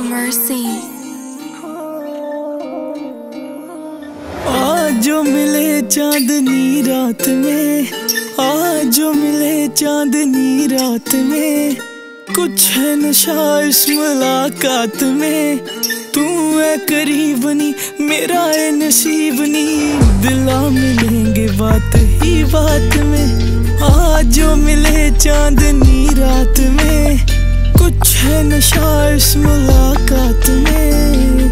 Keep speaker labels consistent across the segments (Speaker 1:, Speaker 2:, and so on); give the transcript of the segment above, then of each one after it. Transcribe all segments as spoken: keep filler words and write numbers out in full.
Speaker 1: Mercy।
Speaker 2: आज जो मिले चांदनी रात में, आज जो मिले चांदनी रात में, कुछ है नशा इस मुलाकात में। तू है करीबनी मेरा है नसीबनी, दिला मिलेंगे बात ही बात में। आज जो मिले चांदनी रात में, कुछ है नशा इस मुलाकात में।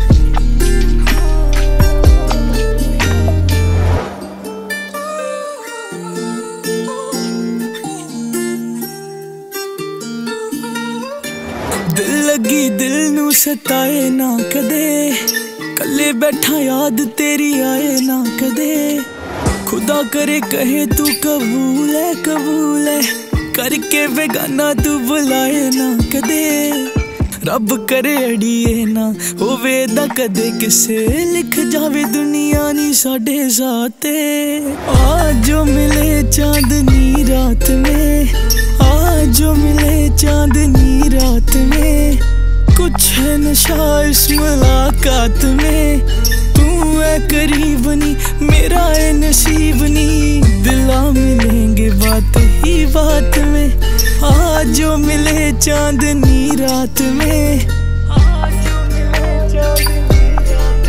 Speaker 2: दिल लगी दिल नू सताए ना कदे, कल्ले बैठा याद तेरी आए ना कदे। खुदा करे कहे तू कबूल है कबूल है, करके बेगाना तू बुलाए ना कदे। रब करे अड़िए ना होवे दा कदे किसे, लिख जावे दुनिया नी साडे साथे। आज जो मिले चांदनी रात में, आज जो मिले चांदनी रात में, कुछ है नशा इस मुलाकात में। तू है करीबनी मेरा है नसीबनी, दिला मिलेंगे बात ही बात में। आज जो मिले चांदनी रात में, आज जो मिले चांदनी रात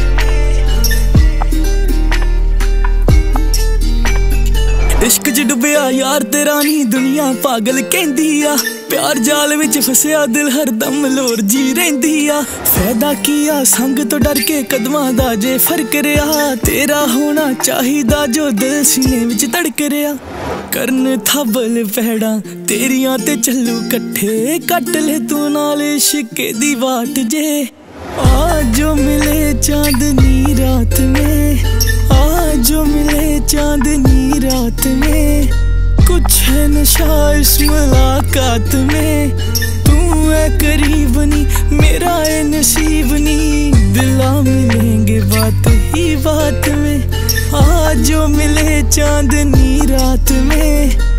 Speaker 2: में। इश्क च डुबिया यार तेरा नी दुनिया पागल कहंदी आ, प्यार जाल विच फसिया दिल हरदम लोर जी रहिंदी आ। फायदा किया संग तो डर के कदमां दा जे फर्क रहा, तेरा होना चाहिदा जो दिल सीने विच धड़क रहा। करन थबल पैड़ा तेरियां ते चलू कट्ठे, कट ले तू नाल इश्के दी वाट जे। आज जो मिले चांदनी रात में, आज जो मिले चांदनी रात में, कुछ है नशा इस मुलाकात में। तू है करीबनी मेरा है नसीबनी, दिला मिलेंगे बात ही बात में। आज जो मिले चांदनी रात में।